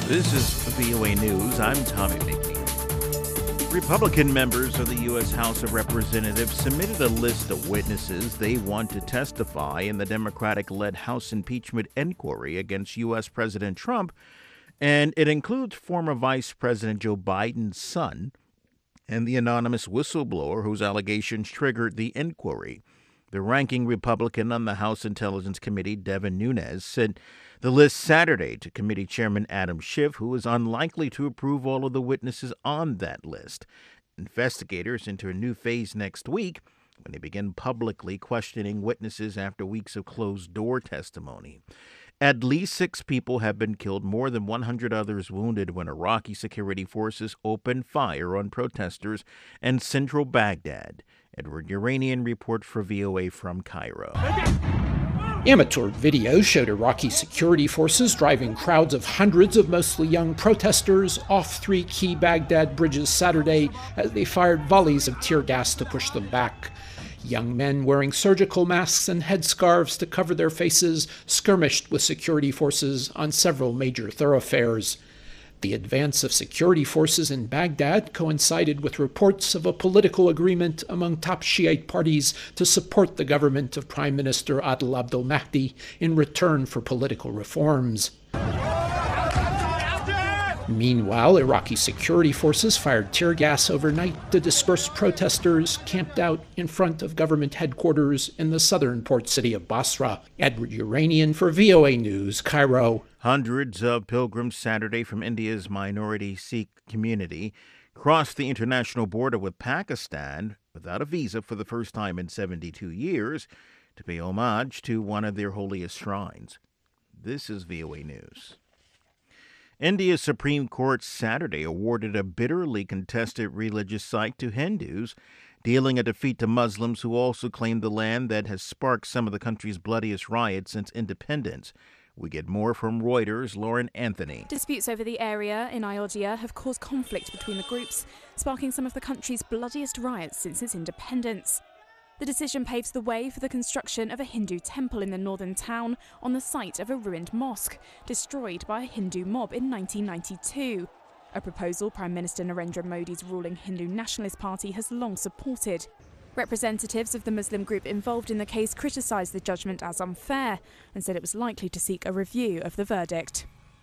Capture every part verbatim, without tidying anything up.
This is V O A News. I'm Tommy McNeil. Republican members of the U S House of Representatives submitted a list of witnesses they want to testify in the Democratic-led House impeachment inquiry against U S President Trump, and it includes former Vice President Joe Biden's son and the anonymous whistleblower whose allegations triggered the inquiry. The ranking Republican on the House Intelligence Committee, Devin Nunes, sent the list Saturday to Committee Chairman Adam Schiff, who is unlikely to approve all of the witnesses on that list. Investigators enter a new phase next week when they begin publicly questioning witnesses after weeks of closed-door testimony. At least six people have been killed, more than one hundred others wounded when Iraqi security forces opened fire on protesters in central Baghdad. Edward Uranian reports for V O A from Cairo. Amateur video showed Iraqi security forces driving crowds of hundreds of mostly young protesters off three key Baghdad bridges Saturday as they fired volleys of tear gas to push them back. Young men wearing surgical masks and headscarves to cover their faces skirmished with security forces on several major thoroughfares. The advance of security forces in Baghdad coincided with reports of a political agreement among top Shiite parties to support the government of Prime Minister Adel Abdel Mahdi in return for political reforms. Meanwhile, Iraqi security forces fired tear gas overnight to disperse protesters camped out in front of government headquarters in the southern port city of Basra. Edward Uranian for V O A News, Cairo. Hundreds of pilgrims Saturday from India's minority Sikh community crossed the international border with Pakistan without a visa for the first time in seventy-two years to pay homage to one of their holiest shrines. This is V O A News. India's Supreme Court Saturday awarded a bitterly contested religious site to Hindus, dealing a defeat to Muslims who also claim the land that has sparked some of the country's bloodiest riots since independence. We get more from Reuters' Lauren Anthony. Disputes over the area in Ayodhya have caused conflict between the groups, sparking some of the country's bloodiest riots since its independence. The decision paves the way for the construction of a Hindu temple in the northern town on the site of a ruined mosque, destroyed by a Hindu mob in nineteen ninety-two. A proposal Prime Minister Narendra Modi's ruling Hindu Nationalist Party has long supported. Representatives of the Muslim group involved in the case criticised the judgment as unfair and said it was likely to seek a review of the verdict.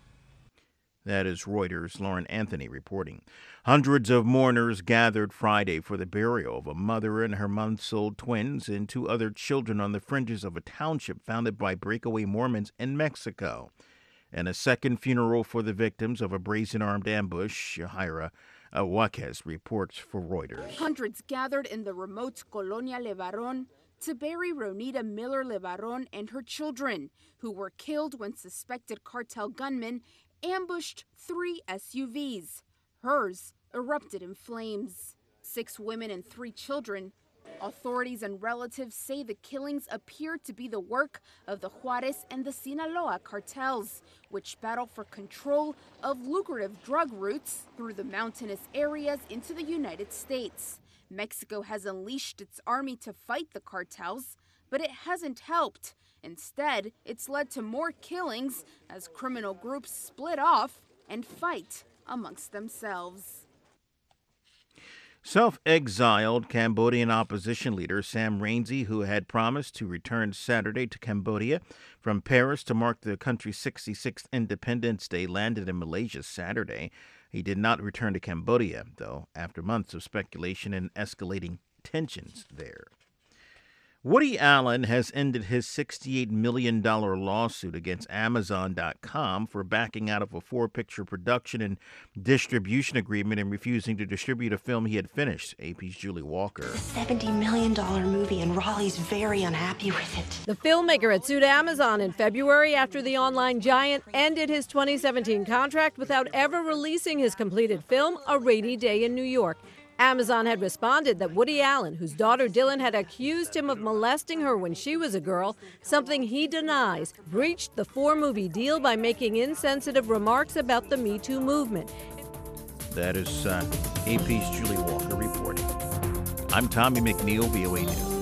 That is Reuters' Lauren Anthony reporting. Hundreds of mourners gathered Friday for the burial of a mother and her months-old twins and two other children on the fringes of a township founded by breakaway Mormons in Mexico. And a second funeral for the victims of a brazen-armed ambush, Shahira Huaquez reports for Reuters. Hundreds gathered in the remote Colonia Levarón to bury Ronita Miller Levarón and her children, who were killed when suspected cartel gunmen ambushed three S U Vs. Hers erupted in flames. Six women and three children. Authorities and relatives say the killings appear to be the work of the Juarez and the Sinaloa cartels, which battle for control of lucrative drug routes through the mountainous areas into the United States. Mexico has unleashed its army to fight the cartels, but it hasn't helped. Instead, it's led to more killings as criminal groups split off and fight amongst themselves. Self-exiled Cambodian opposition leader Sam Rainsy, who had promised to return Saturday to Cambodia from Paris to mark the country's sixty-sixth Independence Day, landed in Malaysia Saturday. He did not return to Cambodia, though, after months of speculation and escalating tensions there. Woody Allen has ended his sixty-eight million dollars lawsuit against Amazon dot com for backing out of a four-picture production and distribution agreement and refusing to distribute a film he had finished. A P's Julie Walker. It's a seventy million dollars movie, and Raleigh's very unhappy with it. The filmmaker had sued Amazon in February after the online giant ended his twenty seventeen contract without ever releasing his completed film, A Rainy Day in New York. Amazon had responded that Woody Allen, whose daughter Dylan had accused him of molesting her when she was a girl, something he denies, breached the four-movie deal by making insensitive remarks about the Me Too movement. That is uh, A P's Julie Walker reporting. I'm Tommy McNeil, V O A News.